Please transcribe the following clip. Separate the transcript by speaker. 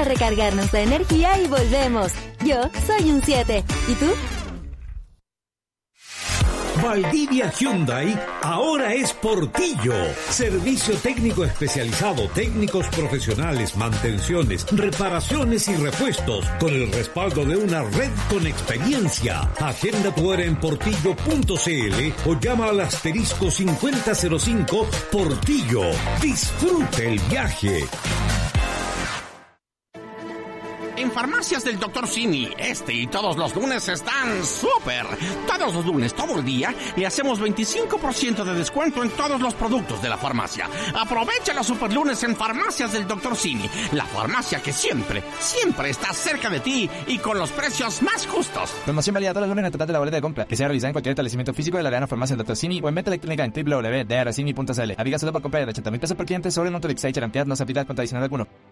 Speaker 1: recargar nuestra energía y volvemos. Yo soy un 7. ¿Y tú?
Speaker 2: Valdivia Hyundai ahora es Portillo. Servicio técnico especializado, técnicos profesionales, mantenciones, reparaciones y repuestos, con el respaldo de una red con experiencia. Agenda tu hora en portillo.cl o llama al asterisco 5005 Portillo. Disfrute el viaje.
Speaker 3: En Farmacias del Dr. Simi, y todos los lunes están súper. Todos los lunes, todo el día, le hacemos 25% de descuento en todos los productos de la farmacia. Aprovecha los super lunes en Farmacias del Dr. Simi, la farmacia que siempre está cerca de ti y con los precios más justos.
Speaker 4: Promoción válida todos los lunes en el total de la boleta de compra, que sea realizada en cualquier establecimiento físico de la Arena Farmacia del Dr. Simi o en venta electrónica en www.drcimi.cl. Aviga solo por compra de 80,000 pesos por cliente sobre el monto de Exchange, garantía no se aplica con adicional alguno.